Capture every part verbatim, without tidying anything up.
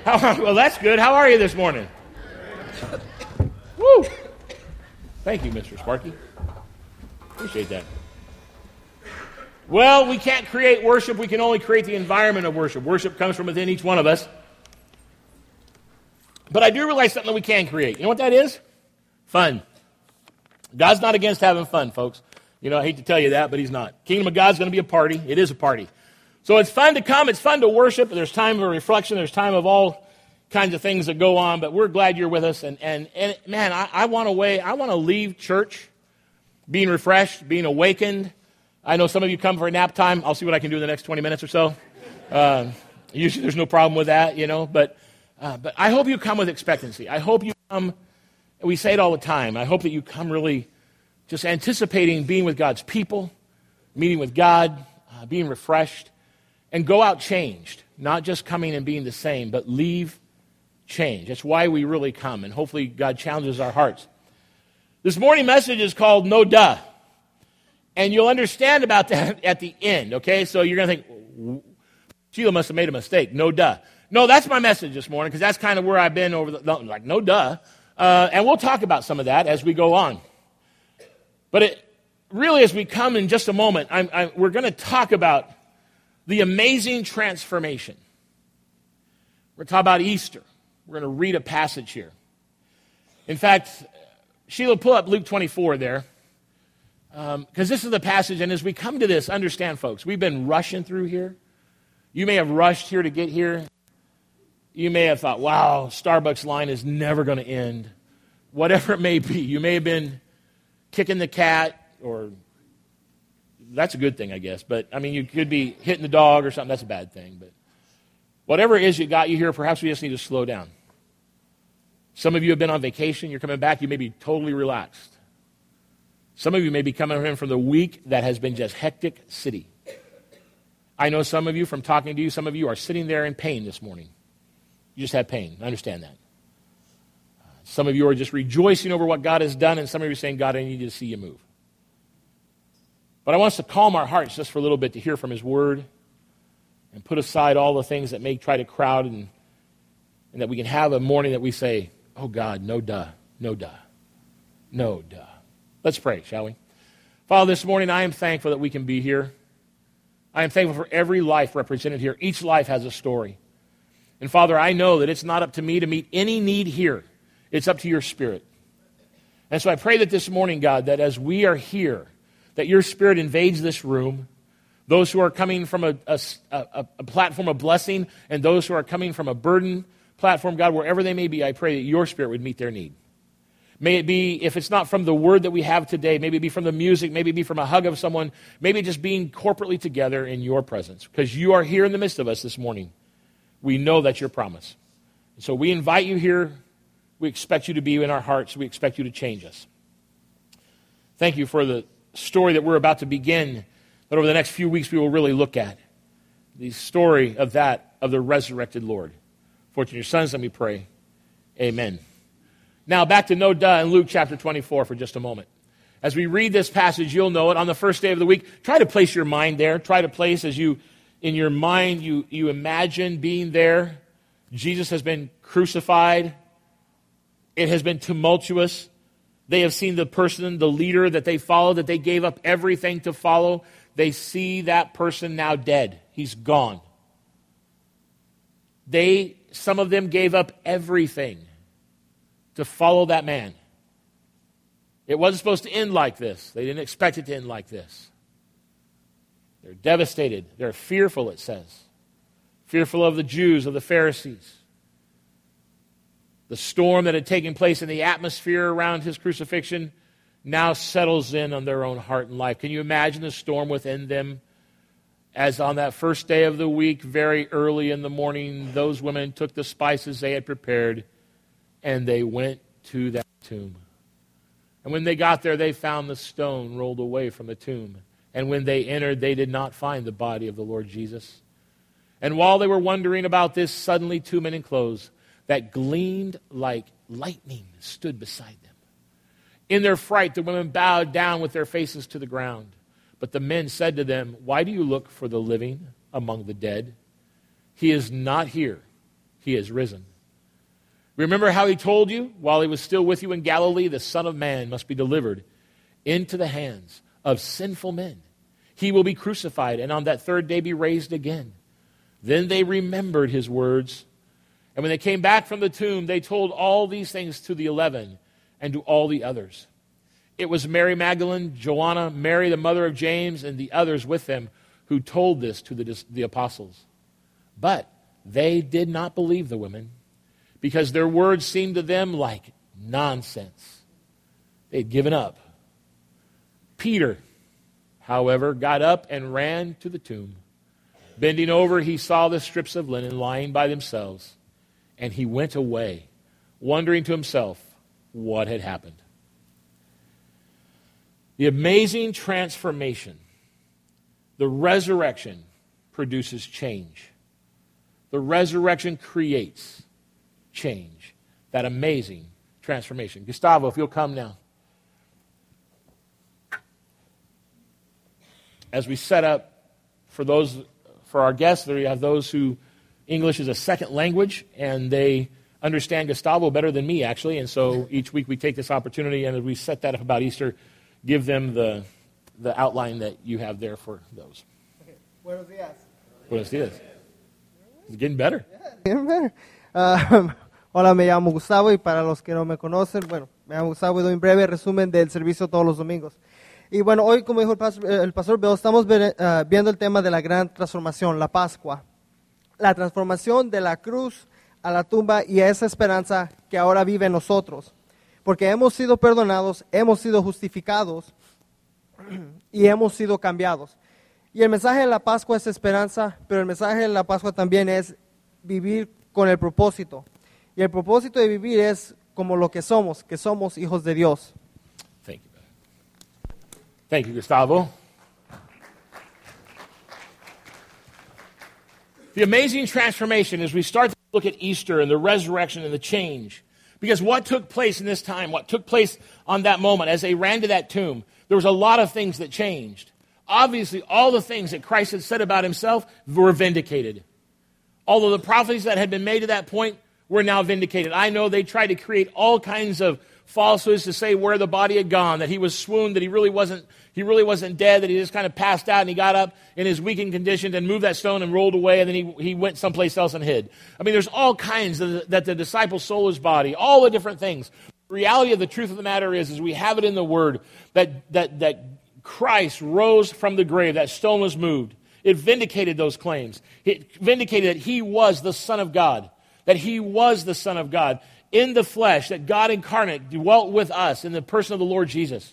How, well, that's good. How are you this morning? Woo! Thank you, Mister Sparky. Appreciate that. Well, we can't create worship. We can only create the environment of worship. Worship comes from within each one of us. But I do realize something that we can create. You know what that is? Fun. God's not against having fun, folks. You know, I hate to tell you that, but he's not. Kingdom of God's going to be a party. It is a party. So it's fun to come. It's fun to worship. There's time of reflection. There's time of all kinds of things that go on. But we're glad you're with us. And, and, and man, I, I want to way, I want to leave church being refreshed, being awakened. I know some of you come for a nap time. I'll see what I can do in the next twenty minutes or so. Uh, usually there's no problem with that, you know. But uh, but I hope you come with expectancy. I hope you come, we say it all the time, I hope that you come really just anticipating being with God's people, meeting with God, uh, being refreshed, and go out changed. Not just coming and being the same, but leave changed. That's why we really come, and hopefully God challenges our hearts. This morning message is called No Duh. And you'll understand about that at the end, okay? So you're going to think, Sheila must have made a mistake. No duh. No, that's my message this morning, because that's kind of where I've been over the, like, no duh. Uh, and we'll talk about some of that as we go on. But it really, as we come in just a moment, I'm, I'm, we're going to talk about the amazing transformation. We're going to talk about Easter. We're going to read a passage here. In fact, Sheila, pull up Luke twenty-four there. Because um, this is the passage, and as we come to this, understand, folks, we've been rushing through here. You may have rushed here to get here. You may have thought, wow, Starbucks line is never going to end. Whatever it may be. You may have been kicking the cat, or that's a good thing, I guess. But, I mean, you could be hitting the dog or something. That's a bad thing. But whatever it is that got you here, perhaps we just need to slow down. Some of you have been on vacation. You're coming back. You may be totally relaxed. Some of you may be coming in from the week that has been just hectic city. I know some of you, from talking to you, some of you are sitting there in pain this morning. You just have pain. I understand that. Some of you are just rejoicing over what God has done, and some of you are saying, God, I need to see you move. But I want us to calm our hearts just for a little bit to hear from his word and put aside all the things that may try to crowd, and, and that we can have a morning that we say, oh God, no duh, no duh, no duh. Let's pray, shall we? Father, this morning I am thankful that we can be here. I am thankful for every life represented here. Each life has a story. And Father, I know that it's not up to me to meet any need here. It's up to your Spirit. And so I pray that this morning, God, that as we are here, that your Spirit invades this room. Those who are coming from a, a, a, a platform of blessing, and those who are coming from a burden platform, God, wherever they may be, I pray that your Spirit would meet their need. May it be, if it's not from the word that we have today, maybe it be from the music, maybe it be from a hug of someone, maybe just being corporately together in your presence. Because you are here in the midst of us this morning. We know that's your promise. And so we invite you here. We expect you to be in our hearts. We expect you to change us. Thank you for the story that we're about to begin, that over the next few weeks we will really look at. The story of that, of the resurrected Lord. For your sons, let me pray. Amen. Now, back to no duh in Luke chapter twenty-four for just a moment. As we read this passage, you'll know it. On the first day of the week, try to place your mind there. Try to place, as you, in your mind, you, you imagine being there. Jesus has been crucified. It has been tumultuous. They have seen the person, the leader that they followed, that they gave up everything to follow. They see that person now dead. He's gone. They, some of them gave up everything to follow that man. It wasn't supposed to end like this. They didn't expect it to end like this. They're devastated. They're fearful, it says. Fearful of the Jews, of the Pharisees. The storm that had taken place in the atmosphere around his crucifixion now settles in on their own heart and life. Can you imagine the storm within them? As on that first day of the week, very early in the morning, those women took the spices they had prepared and they went to that tomb. And when they got there, they found the stone rolled away from the tomb. And when they entered, they did not find the body of the Lord Jesus. And while they were wondering about this, suddenly two men in clothes that gleamed like lightning stood beside them. In their fright, the women bowed down with their faces to the ground. But the men said to them, "Why do you look for the living among the dead? He is not here. he has risen. Remember how he told you, while he was still with you in Galilee, the Son of Man must be delivered into the hands of sinful men. He will be crucified, and on that third day be raised again. Then they remembered his words, and when they came back from the tomb, they told all these things to the eleven and to all the others. It was Mary Magdalene, Joanna, Mary the mother of James, and the others with them who told this to the, the apostles. But they did not believe the women, because their words seemed to them like nonsense. They'd given up. Peter, however, got up and ran to the tomb. Bending over, he saw the strips of linen lying by themselves, and he went away, wondering to himself what had happened. The amazing transformation, the resurrection, produces change. The resurrection creates change, that amazing transformation. Gustavo, if you'll come now. As we set up for those, for our guests, there you have those who English is a second language, and they understand Gustavo better than me, actually. And so each week we take this opportunity, and as we set that up about Easter, give them the the outline that you have there for those. Okay. Buenos días. Buenos días. It's getting better. Yeah, getting better. Uh, hola, me llamo Gustavo, y para los que no me conocen, bueno, me llamo Gustavo y doy un breve resumen del servicio todos los domingos. Y bueno, hoy, como dijo el pastor, el pastor Bill, estamos ver, uh, viendo el tema de la gran transformación, la Pascua. La transformación de la cruz a la tumba y esa esperanza que ahora vive en nosotros. Porque hemos sido perdonados, hemos sido justificados y hemos sido cambiados. Y el mensaje de la Pascua es esperanza, pero el mensaje de la Pascua también es vivir con el propósito. Y el propósito de vivir es como lo que somos, que somos hijos de Dios. Thank you. Thank you, Gustavo. The amazing transformation as we start to look at Easter and the resurrection and the change. Because what took place in this time, what took place on that moment as they ran to that tomb, there was a lot of things that changed. Obviously, all the things that Christ had said about himself were vindicated. Although the prophecies that had been made to that point were now vindicated. I know they tried to create all kinds of falsehoods to say where the body had gone, that he was swooned, that he really wasn't he really wasn't dead, that he just kind of passed out and he got up in his weakened condition and moved that stone and rolled away, and then he, he went someplace else and hid. I mean, there's all kinds of the, that the disciples sold his body, all the different things. The reality of the truth of the matter is, is we have it in the Word that that that Christ rose from the grave, that stone was moved. It vindicated those claims. It vindicated that he was the Son of God, that he was the Son of God in the flesh, that God incarnate dwelt with us in the person of the Lord Jesus.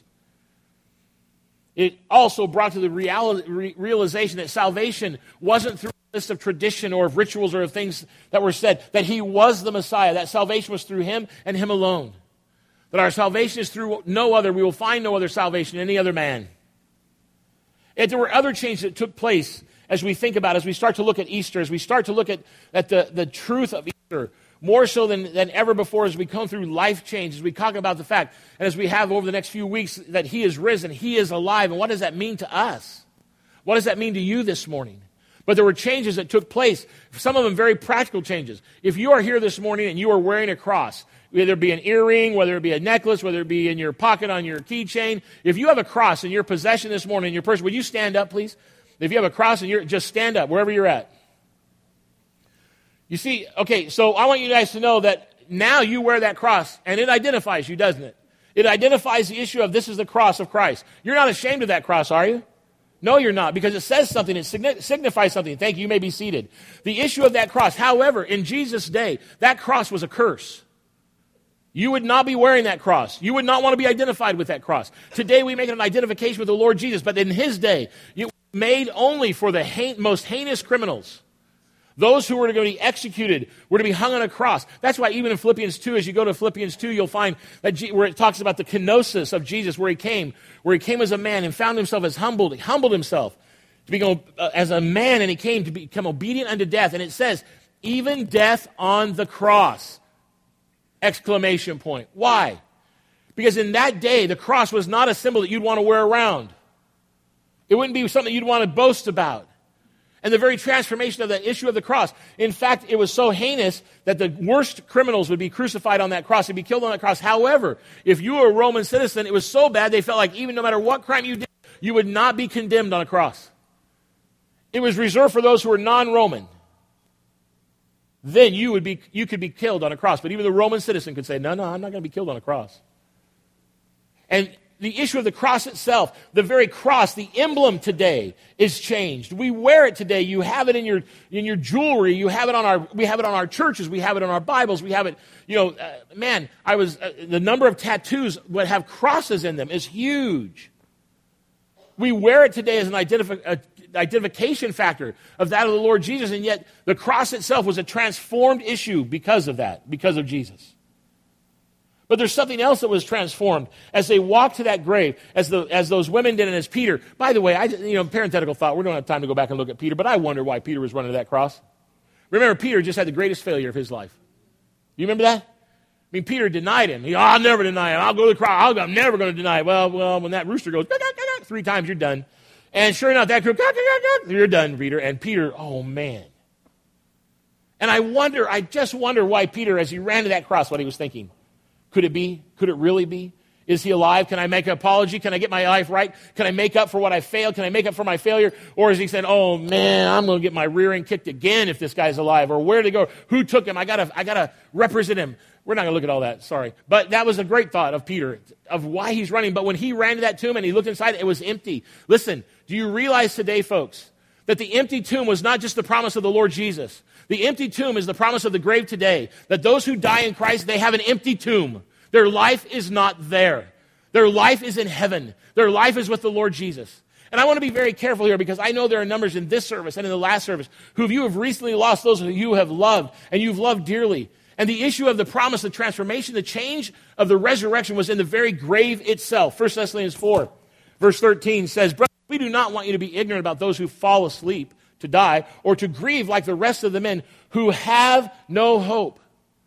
It also brought to the reality, re- realization that salvation wasn't through a list of tradition or of rituals or of things that were said, that he was the Messiah, that salvation was through him and him alone. That our salvation is through no other, we will find no other salvation in any other man. And there were other changes that took place as we think about, as we start to look at Easter, as we start to look at, at the, the truth of Easter, more so than, than ever before as we come through life change, as we talk about the fact, and as we have over the next few weeks, that he is risen, he is alive, and what does that mean to us? What does that mean to you this morning? But there were changes that took place, some of them very practical changes. If you are here this morning and you are wearing a cross, whether it be an earring, whether it be a necklace, whether it be in your pocket on your keychain, if you have a cross in your possession this morning, in your purse, would you stand up, please? If you have a cross and you're, just stand up wherever you're at. You see, okay, so I want you guys to know that now you wear that cross, and it identifies you, doesn't it? It identifies the issue of this is the cross of Christ. You're not ashamed of that cross, are you? No, you're not, because it says something. It signifies something. Thank you. You may be seated. The issue of that cross, however, in Jesus' day, that cross was a curse. You would not be wearing that cross. You would not want to be identified with that cross. Today we make it an identification with the Lord Jesus, but in his day, it was made only for the ha- most heinous criminals. Those who were going to be executed were to be hung on a cross. That's why even in Philippians two, as you go to Philippians two, you'll find that G- where it talks about the kenosis of Jesus, where he came, where he came as a man and found himself as humbled. He humbled himself to become uh, as a man, and he came to become obedient unto death. And it says, even death on the cross! Exclamation point. Why? Because in that day, the cross was not a symbol that you'd want to wear around. It wouldn't be something you'd want to boast about. and the very transformation of the issue of the cross. In fact, it was so heinous that the worst criminals would be crucified on that cross, they'd be killed on that cross. However, if you were a Roman citizen, it was so bad they felt like even no matter what crime you did, you would not be condemned on a cross. It was reserved for those who were non-Roman. Then you would be you could be killed on a cross. But even the Roman citizen could say, no, no, I'm not going to be killed on a cross. And the issue of the cross itself, the very cross, the emblem today is changed. We wear it today. You have it in your in your jewelry. You have it on our. We have it on our churches. We have it on our Bibles. We have it. You know, uh, man, I was uh, the number of tattoos that have crosses in them is huge. We wear it today as an identifi- uh, identification factor of that of the Lord Jesus, and yet the cross itself was a transformed issue because of that, because of Jesus. But there's something else that was transformed as they walked to that grave, as the as those women did, and as Peter. By the way, I you know parenthetical thought. We don't have time to go back and look at Peter, but I wonder why Peter was running to that cross. Remember, Peter just had the greatest failure of his life. You remember that? I mean, Peter denied him. He, oh, I'll never deny him. I'll go to the cross. I'll, I'm never going to deny it. Well, well, when that rooster goes three times, you're done. And sure enough, that crew, you're done, Peter. And Peter, oh man. And I wonder, I just wonder why Peter, as he ran to that cross, what he was thinking. Could it be? Could it really be? Is he alive? Can I make an apology? Can I get my life right? Can I make up for what I failed? Can I make up for my failure? Or is he saying, oh man, I'm going to get my rear end kicked again if this guy's alive? Or where did he go? Who took him? I got to I got to represent him. We're not going to look at all that, sorry. But that was a great thought of Peter, of why he's running. But when he ran to that tomb and he looked inside, it was empty. Listen, do you realize today, folks, that the empty tomb was not just the promise of the Lord Jesus. The empty tomb is the promise of the grave today, that those who die in Christ, they have an empty tomb. Their life is not there. Their life is in heaven. Their life is with the Lord Jesus. And I want to be very careful here because I know there are numbers in this service and in the last service who you have recently lost, those who you have loved and you've loved dearly. And the issue of the promise, the transformation, the change of the resurrection was in the very grave itself. First Thessalonians four, verse thirteen says, brothers, we do not want you to be ignorant about those who fall asleep to die, or to grieve like the rest of the men who have no hope.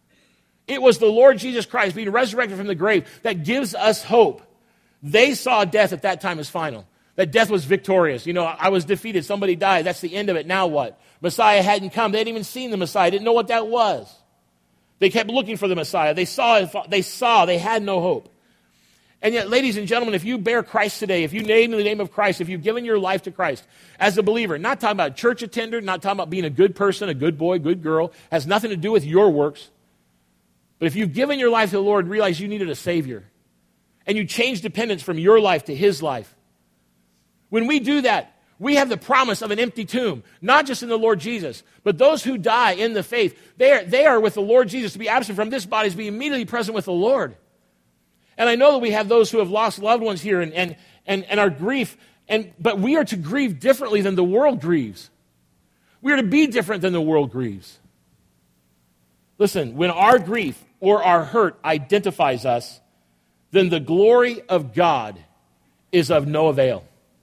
It was the Lord Jesus Christ being resurrected from the grave that gives us hope. They saw death at that time as final. That death was victorious. You know, I was defeated. Somebody died. That's the end of it. Now what? Messiah hadn't come. They hadn't even seen the Messiah. Didn't know what that was. They kept looking for the Messiah. They saw, they saw, they had no hope. And yet, ladies and gentlemen, if you bear Christ today, if you name the name of Christ, if you've given your life to Christ as a believer, not talking about church attender, not talking about being a good person, a good boy, good girl, has nothing to do with your works. But if you've given your life to the Lord, realize you needed a Savior. And you change dependence from your life to His life. When we do that, we have the promise of an empty tomb, not just in the Lord Jesus, but those who die in the faith, they are, they are with the Lord Jesus. To be absent from this body is to be immediately present with the Lord. And I know that we have those who have lost loved ones here and, and, and, and our grief, and, but we are to grieve differently than the world grieves. We are to be different than the world grieves. Listen, when our grief or our hurt identifies us, then the glory of God is of no avail.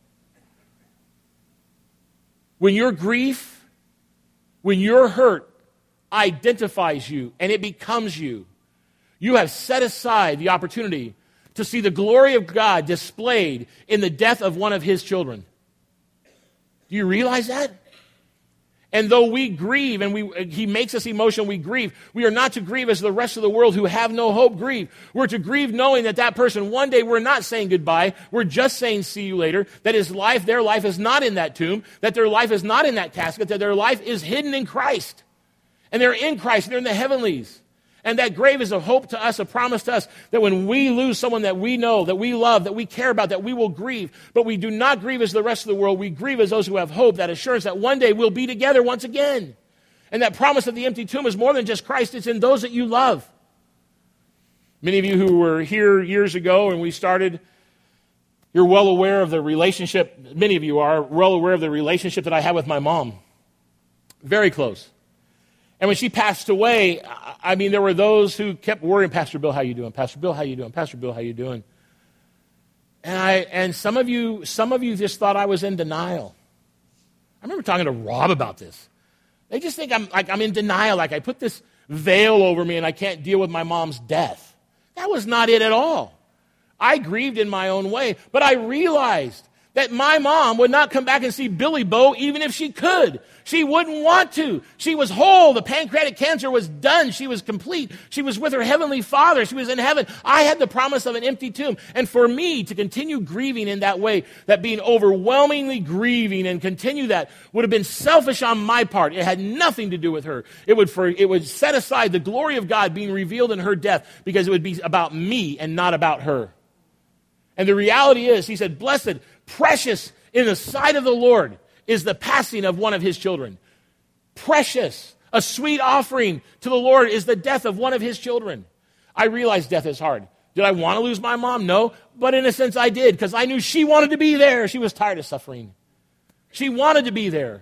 When your grief, when your hurt identifies you and it becomes you, you have set aside the opportunity to see the glory of God displayed in the death of one of His children. Do you realize that? And though we grieve and we, He makes us emotional, we grieve, we are not to grieve as the rest of the world who have no hope grieve. We're to grieve knowing that that person, one day we're not saying goodbye, we're just saying see you later, that his life, their life is not in that tomb, that their life is not in that casket, that their life is hidden in Christ. And they're in Christ, they're in the heavenlies. And that grave is a hope to us, a promise to us that when we lose someone that we know, that we love, that we care about, that we will grieve. But we do not grieve as the rest of the world. We grieve as those who have hope, that assurance that one day we'll be together once again. And that promise of the empty tomb is more than just Christ. It's in those that you love. Many of you who were here years ago and we started, you're well aware of the relationship, many of you are well aware of the relationship that I had with my mom. Very close. And when she passed away, I mean, there were those who kept worrying, Pastor Bill, how you doing? Pastor Bill, how you doing? Pastor Bill, how you doing? And I and some of you, some of you just thought I was in denial. I remember talking to Rob about this. They just think I'm like I'm in denial, like I put this veil over me and I can't deal with my mom's death. That was not it at all. I grieved in my own way, but I realized that my mom would not come back and see Billy Bo even if she could. She wouldn't want to. She was whole. The pancreatic cancer was done. She was complete. She was with her heavenly Father. She was in heaven. I had the promise of an empty tomb. And for me to continue grieving in that way, that being overwhelmingly grieving and continue that would have been selfish on my part. It had nothing to do with her. It would, for, it would set aside the glory of God being revealed in her death because it would be about me and not about her. And the reality is, he said, blessed, precious in the sight of the Lord is the passing of one of his children. Precious, a sweet offering to the Lord is the death of one of his children. I realize death is hard. Did I want to lose my mom? No. But in a sense I did, because I knew she wanted to be there. She was tired of suffering. She wanted to be there.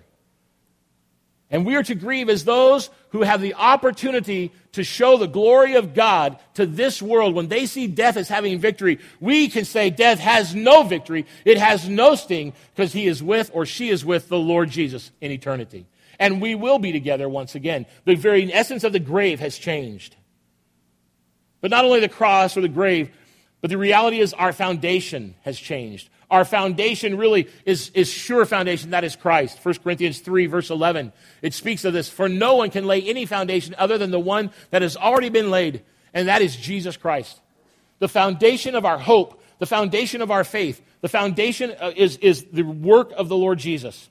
And we are to grieve as those who have the opportunity to show the glory of God to this world. When they see death as having victory, we can say death has no victory. It has no sting because he is with or she is with the Lord Jesus in eternity. And we will be together once again. The very essence of the grave has changed. But not only the cross or the grave, but the reality is our foundation has changed. Our foundation really is, is sure foundation. That is Christ. First Corinthians three, verse eleven. It speaks of this. For no one can lay any foundation other than the one that has already been laid, and that is Jesus Christ. The foundation of our hope, the foundation of our faith, the foundation is, is the work of the Lord Jesus.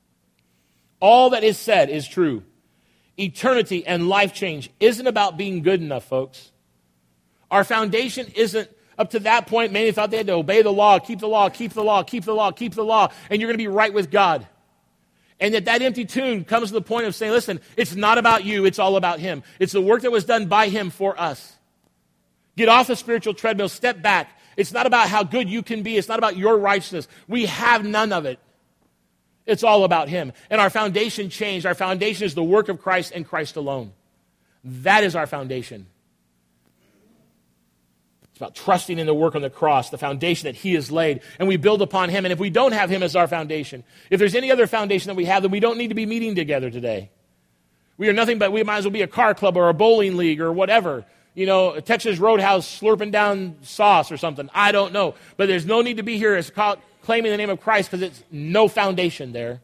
All that is said is true. Eternity and life change isn't about being good enough, folks. Our foundation isn't. Up to that point, many thought they had to obey the law, keep the law, keep the law, keep the law, keep the law, and you're going to be right with God. And that that empty tomb comes to the point of saying, listen, it's not about you, it's all about him. It's the work that was done by him for us. Get off the spiritual treadmill, step back. It's not about how good you can be. It's not about your righteousness. We have none of it. It's all about him. And our foundation changed. Our foundation is the work of Christ and Christ alone. That is our foundation. It's about trusting in the work on the cross, the foundation that he has laid, and we build upon him. And if we don't have him as our foundation, if there's any other foundation that we have, then we don't need to be meeting together today. We are nothing but, we might as well be a car club or a bowling league or whatever. You know, a Texas Roadhouse slurping down sauce or something. I don't know. But there's no need to be here as called, claiming the name of Christ because it's no foundation there.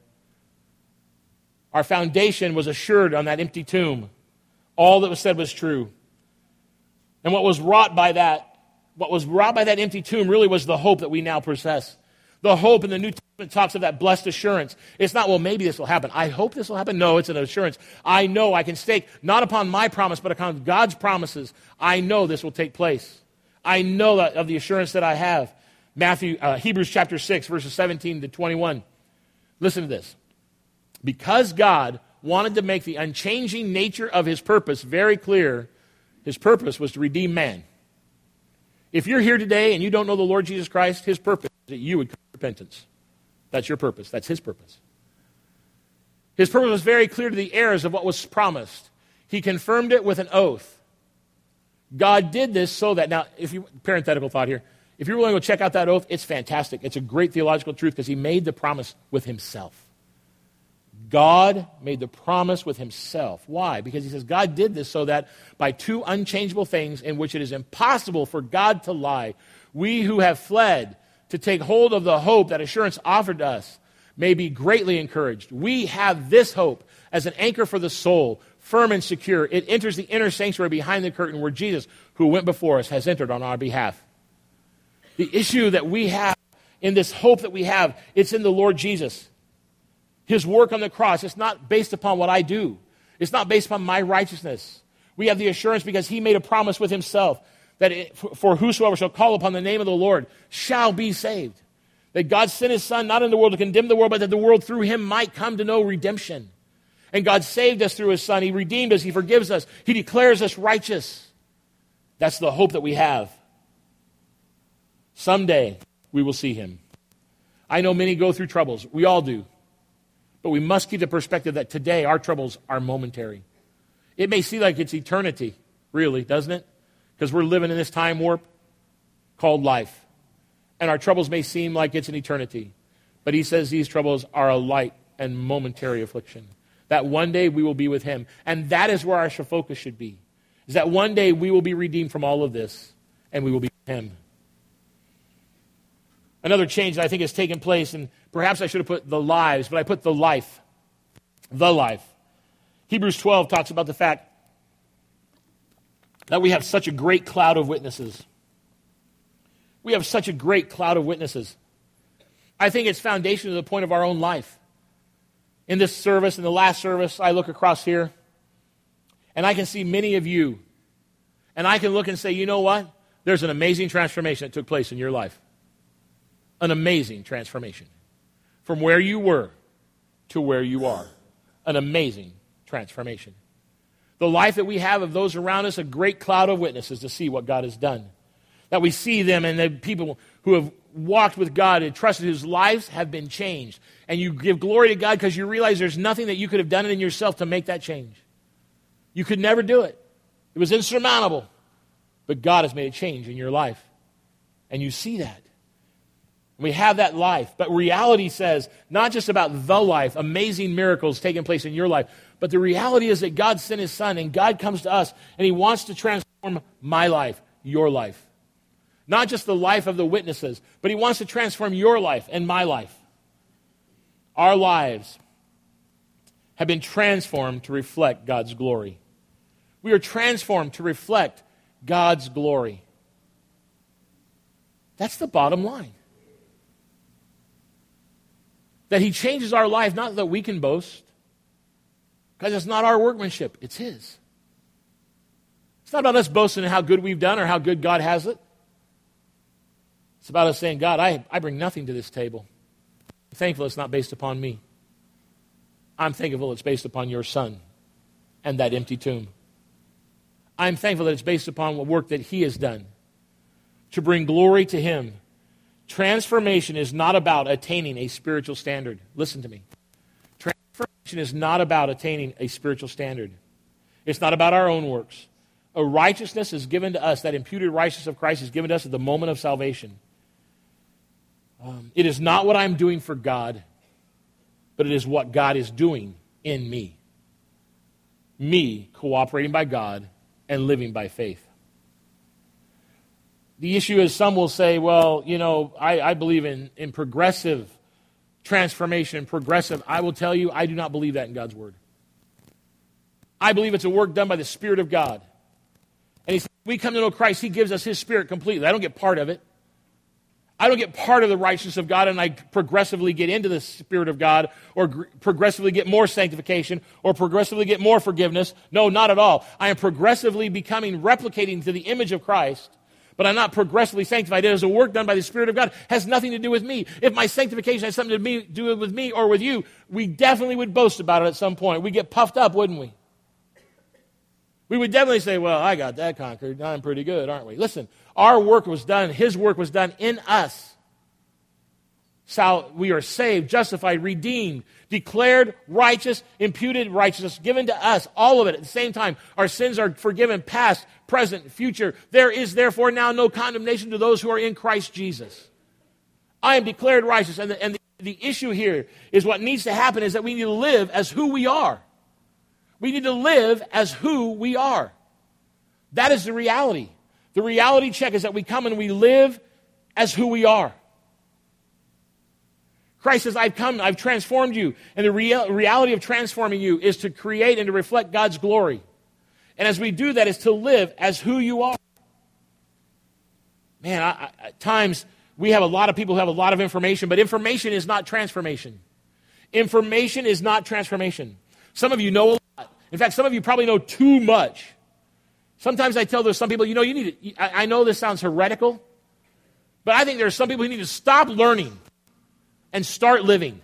Our foundation was assured on that empty tomb. All that was said was true. And what was wrought by that, what was wrought by that empty tomb really was the hope that we now possess. The hope in the New Testament talks of that blessed assurance. It's not, well, maybe this will happen. I hope this will happen. No, it's an assurance. I know I can stake not upon my promise, but upon God's promises. I know this will take place. I know that of the assurance that I have. Matthew, uh, Hebrews chapter six, verses seventeen to twenty-one. Listen to this. Because God wanted to make the unchanging nature of his purpose very clear, his purpose was to redeem man. If you're here today and you don't know the Lord Jesus Christ, his purpose is that you would come to repentance. That's your purpose. That's his purpose. His purpose was very clear to the heirs of what was promised. He confirmed it with an oath. God did this so that, now, if you, parenthetical thought here, if you're willing to go check out that oath, it's fantastic. It's a great theological truth because he made the promise with himself. God made the promise with himself. Why? Because he says God did this so that by two unchangeable things in which it is impossible for God to lie, we who have fled to take hold of the hope that assurance offered to us may be greatly encouraged. We have this hope as an anchor for the soul, firm and secure. It enters the inner sanctuary behind the curtain where Jesus, who went before us, has entered on our behalf. The issue that we have in this hope that we have, it's in the Lord Jesus. His work on the cross, it's not based upon what I do. It's not based upon my righteousness. We have the assurance because he made a promise with himself that it, for whosoever shall call upon the name of the Lord shall be saved. That God sent his son not in the world to condemn the world, but that the world through him might come to know redemption. And God saved us through his son. He redeemed us. He forgives us. He declares us righteous. That's the hope that we have. Someday we will see him. I know many go through troubles. We all do. But we must keep the perspective that today our troubles are momentary. It may seem like it's eternity, really, doesn't it? Because we're living in this time warp called life. And our troubles may seem like it's an eternity. But he says these troubles are a light and momentary affliction. That one day we will be with him. And that is where our focus should be. Is that one day we will be redeemed from all of this. And we will be with him. Another change that I think has taken place, and perhaps I should have put the lives, but I put the life. The life. Hebrews twelve talks about the fact that we have such a great cloud of witnesses. We have such a great cloud of witnesses. I think it's foundational to the point of our own life. In this service, in the last service, I look across here, and I can see many of you, and I can look and say, you know what? There's an amazing transformation that took place in your life. An amazing transformation. From where you were to where you are. An amazing transformation. The life that we have of those around us, a great cloud of witnesses to see what God has done. That we see them, and the people who have walked with God and trusted, whose lives have been changed. And you give glory to God because you realize there's nothing that you could have done in yourself to make that change. You could never do it. It was insurmountable. But God has made a change in your life. And you see that. We have that life. But reality says, not just about the life, amazing miracles taking place in your life, but the reality is that God sent His Son, and God comes to us, and He wants to transform my life, your life. Not just the life of the witnesses, but He wants to transform your life and my life. Our lives have been transformed to reflect God's glory. We are transformed to reflect God's glory. That's the bottom line. That He changes our life, not that we can boast, because it's not our workmanship, it's His. It's not about us boasting in how good we've done or how good God has it. It's about us saying, God, I, I bring nothing to this table. I'm thankful it's not based upon me. I'm thankful it's based upon your Son and that empty tomb. I'm thankful that it's based upon the work that He has done to bring glory to Him. Transformation is not about attaining a spiritual standard. Listen to me. Transformation is not about attaining a spiritual standard. It's not about our own works. A righteousness is given to us, that imputed righteousness of Christ is given to us at the moment of salvation. Um, it is not what I'm doing for God, but it is what God is doing in me. Me cooperating by God and living by faith. The issue is some will say, well, you know, I, I believe in, in progressive transformation, progressive. I will tell you, I do not believe that in God's Word. I believe it's a work done by the Spirit of God. And He said, we come to know Christ, He gives us His Spirit completely. I don't get part of it. I don't get part of the righteousness of God and I progressively get into the Spirit of God or gr- progressively get more sanctification or progressively get more forgiveness. No, not at all. I am progressively becoming, replicating to the image of Christ, but I'm not progressively sanctified. It is a work done by the Spirit of God. It has nothing to do with me. If my sanctification has something to me, do with me or with you, we definitely would boast about it at some point. We'd get puffed up, wouldn't we? We would definitely say, well, I got that conquered. I'm pretty good, aren't we? Listen, our work was done. His work was done in us. So we are saved, justified, redeemed, declared righteous, imputed righteousness, given to us, all of it at the same time. Our sins are forgiven, past, present, future. There is therefore now no condemnation to those who are in Christ Jesus. I am declared righteous. And the, and the, the issue here is what needs to happen is that we need to live as who we are. We need to live as who we are. That is the reality. The reality check is that we come and we live as who we are. Christ says, I've come, I've transformed you. And the real, reality of transforming you is to create and to reflect God's glory. And as we do that, is to live as who you are. Man, I, I, at times we have a lot of people who have a lot of information, but information is not transformation. Information is not transformation. Some of you know a lot. In fact, some of you probably know too much. Sometimes I tell there's some people, you know, you need to, I, I know this sounds heretical, but I think there are some people who need to stop learning and start living.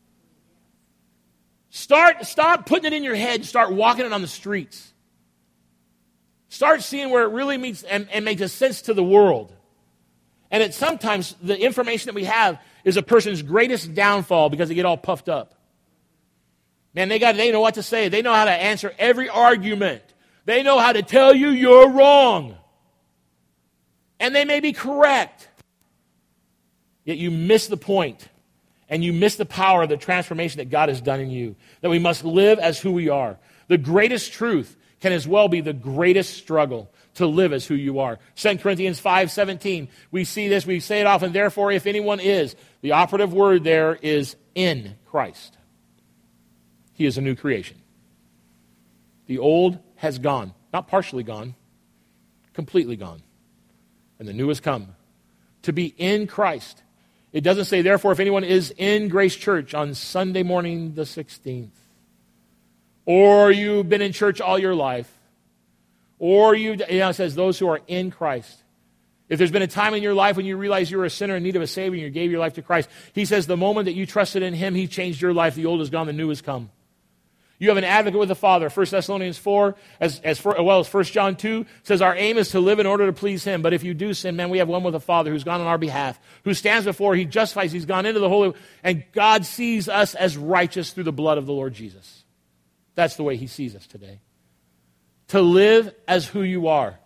Start, stop putting it in your head and start walking it on the streets. Start seeing where it really meets and, and makes a sense to the world. And it sometimes the information that we have is a person's greatest downfall because they get all puffed up. Man, they got they know what to say. They know how to answer every argument. They know how to tell you you're wrong. And they may be correct. Yet you miss the point. And you miss the power of the transformation that God has done in you. That we must live as who we are. The greatest truth can as well be the greatest struggle. to live as who you are. Second Corinthians five seventeen, we see this, we say it often, therefore, if anyone is, the operative word there is in Christ. He is a new creation. The old has gone, not partially gone, completely gone. And the new has come. To be in Christ. It doesn't say, therefore, if anyone is in Grace Church on Sunday morning the sixteenth, or you've been in church all your life, or you, you know, it says those who are in Christ. If there's been a time in your life when you realize you were a sinner in need of a Savior and you gave your life to Christ, he says the moment that you trusted in him, he changed your life. The old is gone, the new has come. You have an advocate with the Father. First Thessalonians four, as, as for, well as First John two, says our aim is to live in order to please him. But if you do sin, man, we have one with the Father who's gone on our behalf, who stands before, he justifies, he's gone into the holy, and God sees us as righteous through the blood of the Lord Jesus. That's the way he sees us today. To live as who you are.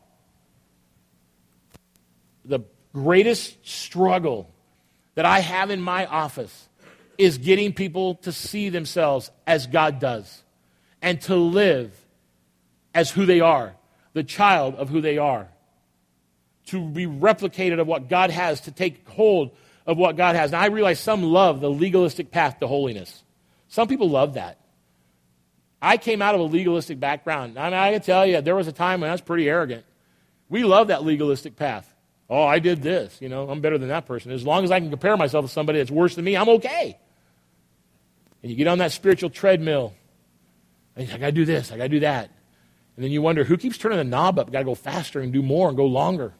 The greatest struggle that I have in my office is getting people to see themselves as God does and to live as who they are, the child of who they are, to be replicated of what God has, to take hold of what God has. Now, I realize some love the legalistic path to holiness. Some people love that. I came out of a legalistic background. I mean, I can tell you, there was a time when I was pretty arrogant. We love that legalistic path. Oh, I did this. You know, I'm better than that person. As long as I can compare myself to somebody that's worse than me, I'm okay. And you get on that spiritual treadmill. And I got to do this, I got to do that. And then you wonder, who keeps turning the knob up? Got to go faster and do more and go longer.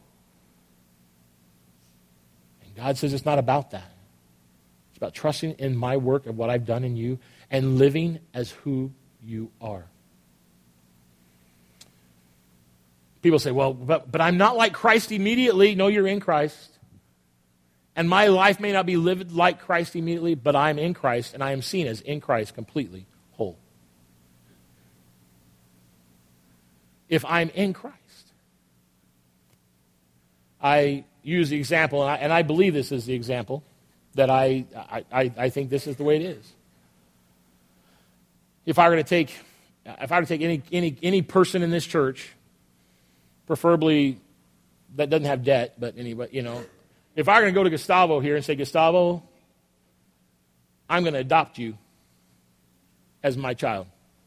And God says it's not about that. It's about trusting in my work and what I've done in you and living as who you are. People say, well, but, but I'm not like Christ immediately. No, you're in Christ. And my life may not be lived like Christ immediately, but I'm in Christ, and I am seen as in Christ completely whole. If I'm in Christ. I use the example, and I, and I believe this is the example, that I, I, I think this is the way it is. If I were to take, if I were to take any, any, any person in this church, preferably that doesn't have debt, but anybody, you know, if I were going to go to Gustavo here and say, Gustavo, I'm going to adopt you as my child.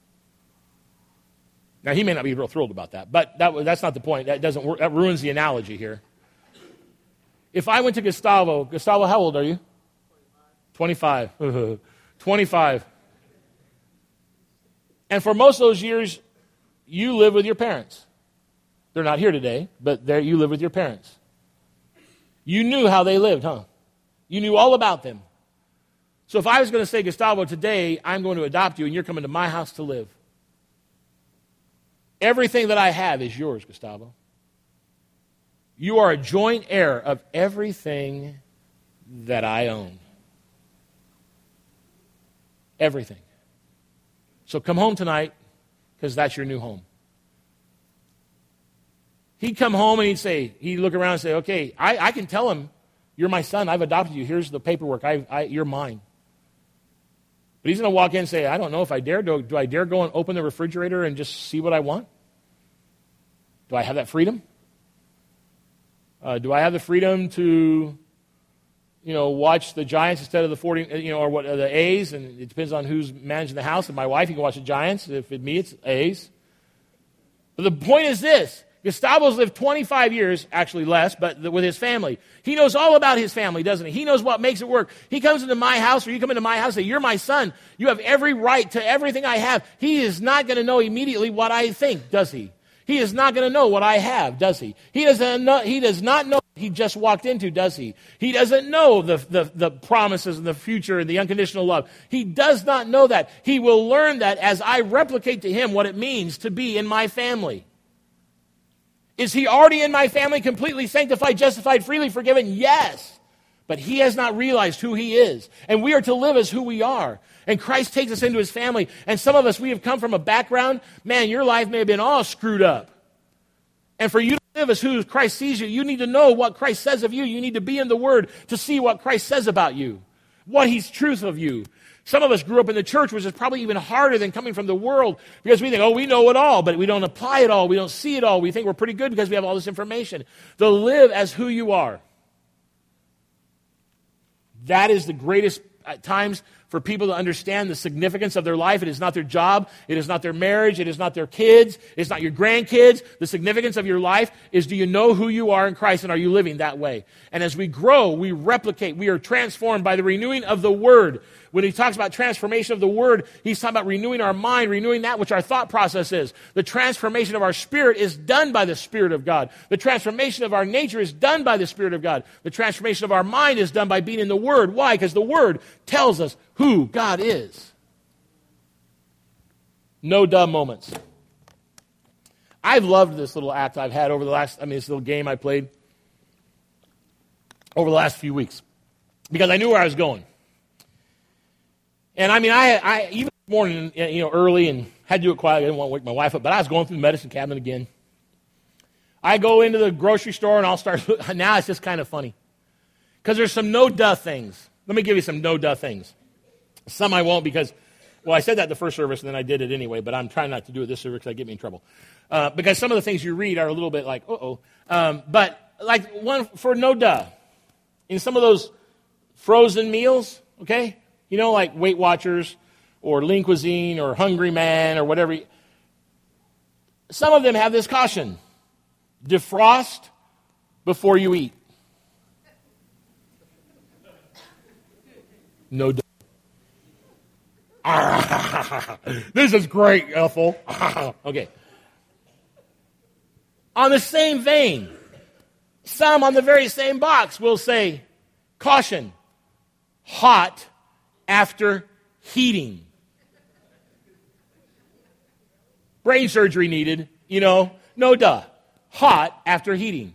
Now, he may not be real thrilled about that, but that, that's not the point. That doesn't work. That ruins the analogy here. If I went to Gustavo, Gustavo, how old are you? twenty-five. twenty-five. And for most of those years, you live with your parents. They're not here today, but there you live with your parents. You knew how they lived, huh? You knew all about them. So if I was going to say, Gustavo, today I'm going to adopt you and you're coming to my house to live. Everything that I have is yours, Gustavo. You are a joint heir of everything that I own. Everything. So come home tonight because that's your new home. He'd come home and he'd say, he'd look around and say, okay, I, I can tell him, you're my son, I've adopted you, here's the paperwork, I, I, you're mine. But he's going to walk in and say, I don't know if I dare, do, do I dare go and open the refrigerator and just see what I want? Do I have that freedom? Uh, do I have the freedom to, you know, watch the Giants instead of the forty, you know, or what uh, the A's, and it depends on who's managing the house. If my wife, you can watch the Giants. If it's me, it's A's. But the point is this. Gustavo's lived twenty-five years, actually less, but with his family. He knows all about his family, doesn't he? He knows what makes it work. He comes into my house, or you come into my house and say, you're my son. You have every right to everything I have. He is not going to know immediately what I think, does he? He is not going to know what I have, does he? He doesn't know, he does not know what he just walked into, does he? He doesn't know the, the, the promises and the future and the unconditional love. He does not know that. He will learn that as I replicate to him what it means to be in my family. Is he already in my family, completely sanctified, justified, freely forgiven? Yes. But he has not realized who he is. And we are to live as who we are. And Christ takes us into his family. And some of us, we have come from a background, man, your life may have been all screwed up. And for you to live as who Christ sees you, you need to know what Christ says of you. You need to be in the Word to see what Christ says about you, what he's truth of you. Some of us grew up in the church, which is probably even harder than coming from the world, because we think, oh, we know it all, but we don't apply it all. We don't see it all. We think we're pretty good because we have all this information. To live as who you are. That is the greatest at times for people to understand the significance of their life. It is not their job. It is not their marriage. It is not their kids. It's not your grandkids. The significance of your life is, do you know who you are in Christ, and are you living that way? And as we grow, we replicate. We are transformed by the renewing of the Word. When he talks about transformation of the Word, he's talking about renewing our mind, renewing that which our thought process is. The transformation of our spirit is done by the Spirit of God. The transformation of our nature is done by the Spirit of God. The transformation of our mind is done by being in the Word. Why? Because the Word tells us who God is. No dumb moments. I've loved this little act I've had over the last, I mean, this little game I played over the last few weeks, because I knew where I was going. And I mean, I, I even this morning, you know, early, and had to do it quietly. I didn't want to wake my wife up, but I was going through the medicine cabinet again. I go into the grocery store, and I'll start, now it's just kind of funny, because there's some no-duh things. Let me give you some no-duh things. Some I won't, because, well, I said that the first service, and then I did it anyway, but I'm trying not to do it this service because that get me in trouble. Uh, because some of the things you read are a little bit like, uh-oh. Um, but, like, one for no-duh. In some of those frozen meals, okay, you know, like Weight Watchers or Lean Cuisine or Hungry Man or whatever. Some of them have this caution. Defrost before you eat. No doubt. This is great, Ethel. Okay. On the same vein, some on the very same box will say, caution, hot after heating. Brain surgery needed, you know, no duh. Hot after heating.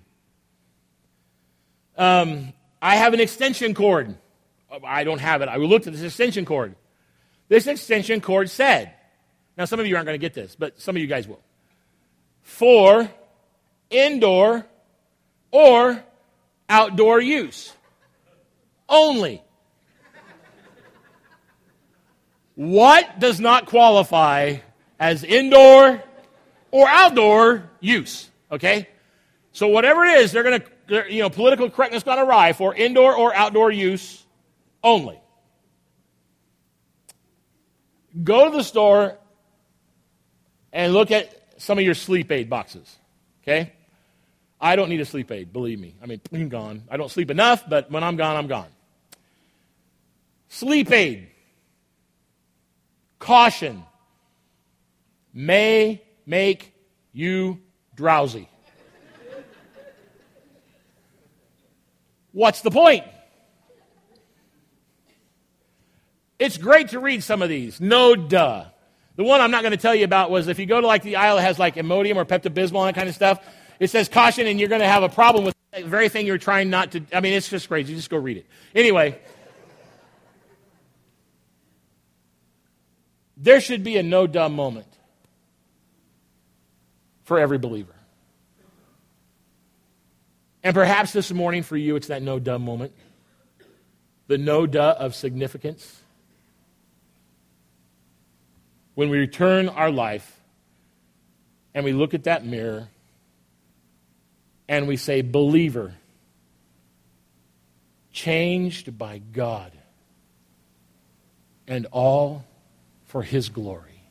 Um, I have an extension cord. I don't have it. I looked at this extension cord. This extension cord said, now some of you aren't going to get this, but some of you guys will. For indoor or outdoor use only. What does not qualify as indoor or outdoor use? Okay? So whatever it is, they're going to, you know, political correctness going to arrive for indoor or outdoor use only. Go to the store and look at some of your sleep aid boxes. Okay? I don't need a sleep aid, believe me. I mean, I'm gone. I don't sleep enough, but when I'm gone, I'm gone. Sleep aid. Caution. May make you drowsy. What's the point? It's great to read some of these. No duh. The one I'm not going to tell you about was if you go to like the aisle that has like Imodium or Pepto-Bismol and that kind of stuff, it says caution and you're going to have a problem with the very thing you're trying not to. I mean, it's just crazy. Just go read it. Anyway, there should be a no duh moment for every believer. And perhaps this morning for you, it's that no duh moment. The no duh of significance. When we return our life and we look at that mirror and we say, believer, changed by God and all for His glory.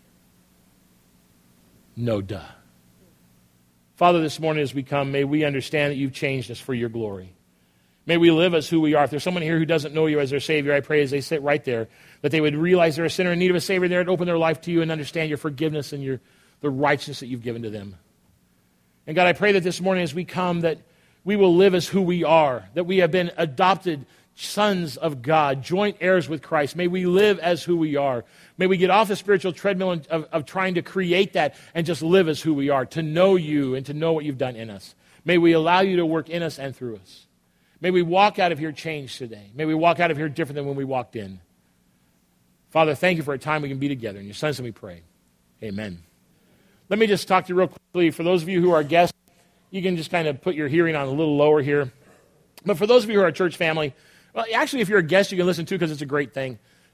No duh. Father, this morning as we come, may we understand that you've changed us for your glory. May we live as who we are. If there's someone here who doesn't know you as their Savior, I pray as they sit right there, that they would realize they're a sinner in need of a Savior there and open their life to you and understand your forgiveness and your the righteousness that you've given to them. And God, I pray that this morning as we come, that we will live as who we are, that we have been adopted sons of God, joint heirs with Christ. May we live as who we are. May we get off the spiritual treadmill of, of trying to create that and just live as who we are, to know you and to know what you've done in us. May we allow you to work in us and through us. May we walk out of here changed today. May we walk out of here different than when we walked in. Father, thank you for a time we can be together. In your Son's name we pray. Amen. Let me just talk to you real quickly. For those of you who are guests, you can just kind of put your hearing on a little lower here. But for those of you who are a church family, well, actually, if you're a guest, you can listen too because it's a great thing.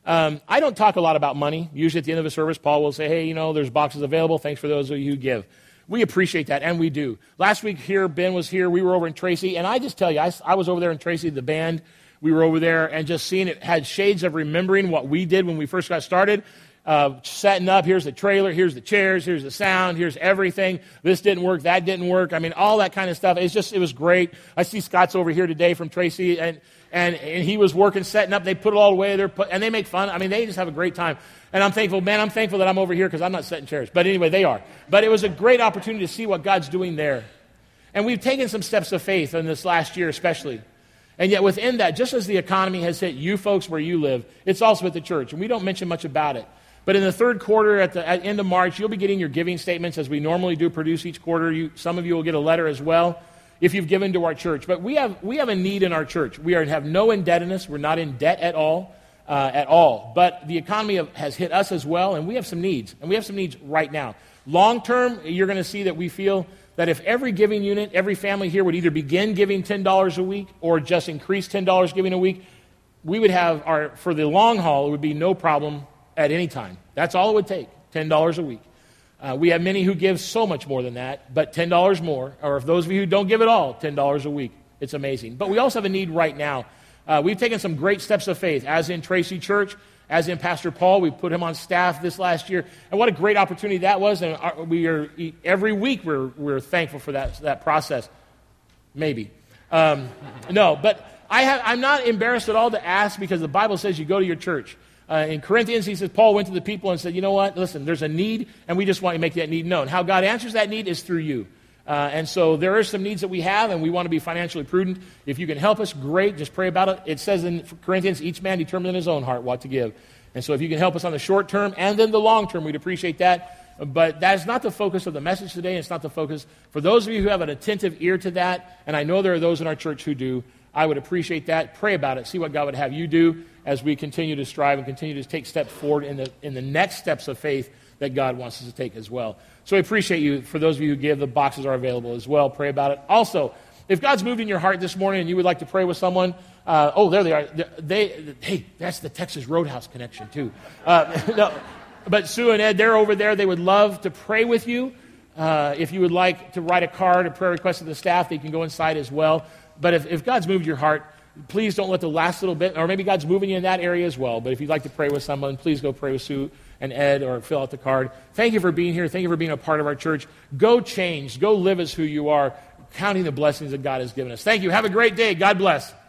Um, I don't talk a lot about money. Usually at the end of a service, Paul will say, hey, you know, there's boxes available. Thanks for those of you who give. We appreciate that, and we do. Last week here, Ben was here. We were over in Tracy, and I just tell you, I, I was over there in Tracy, the band. We were over there, and just seeing it had shades of remembering what we did when we first got started. Uh, setting up, here's the trailer, here's the chairs, here's the sound, here's everything. This didn't work, that didn't work. I mean, all that kind of stuff. It's just, it was great. I see Scott's over here today from Tracy, and and, and he was working, setting up. They put it all away there, and they make fun. I mean, they just have a great time. And I'm thankful, man, I'm thankful that I'm over here because I'm not setting chairs. But anyway, they are. But it was a great opportunity to see what God's doing there. And we've taken some steps of faith in this last year especially. And yet within that, just as the economy has hit you folks where you live, it's also at the church. And we don't mention much about it. But in the third quarter, at the at end of March, you'll be getting your giving statements as we normally do produce each quarter. You, some of you will get a letter as well if you've given to our church. But we have we have a need in our church. We are, have no indebtedness. We're not in debt at all, uh, at all. But the economy of, has hit us as well, and we have some needs. And we have some needs right now. Long term, you're going to see that we feel that if every giving unit, every family here would either begin giving ten dollars a week or just increase ten dollars giving a week, we would have our, for the long haul, it would be no problem at any time. That's all it would take, ten dollars a week. Uh, we have many who give so much more than that, but ten dollars more, or if those of you who don't give at all, ten dollars a week. It's amazing. But we also have a need right now. Uh, we've taken some great steps of faith, as in Tracy Church, as in Pastor Paul. We put him on staff this last year. And what a great opportunity that was. And our, we are every week we're, we're thankful for that, that process. Maybe. Um, no, but I have, I'm not embarrassed at all to ask because the Bible says you go to your church. Uh, in Corinthians, he says, Paul went to the people and said, you know what, listen, there's a need, and we just want to make that need known. How God answers that need is through you. Uh, and so there are some needs that we have, and we want to be financially prudent. If you can help us, great. Just pray about it. It says in Corinthians, each man determined in his own heart what to give. And so if you can help us on the short term and then the long term, we'd appreciate that. But that is not the focus of the message today. It's not the focus. For those of you who have an attentive ear to that, and I know there are those in our church who do, I would appreciate that. Pray about it. See what God would have you do as we continue to strive and continue to take steps forward in the in the next steps of faith that God wants us to take as well. So I appreciate you. For those of you who give, the boxes are available as well. Pray about it. Also, if God's moved in your heart this morning and you would like to pray with someone, uh, oh, there they are. They, they, hey, that's the Texas Roadhouse connection too. Uh, no, but Sue and Ed, they're over there. They would love to pray with you. Uh, if you would like to write a card, a prayer request to the staff, they can go inside as well. But if, if God's moved your heart, please don't let the last little bit, or maybe God's moving you in that area as well. But if you'd like to pray with someone, please go pray with Sue and Ed or fill out the card. Thank you for being here. Thank you for being a part of our church. Go change. Go live as who you are, counting the blessings that God has given us. Thank you. Have a great day. God bless.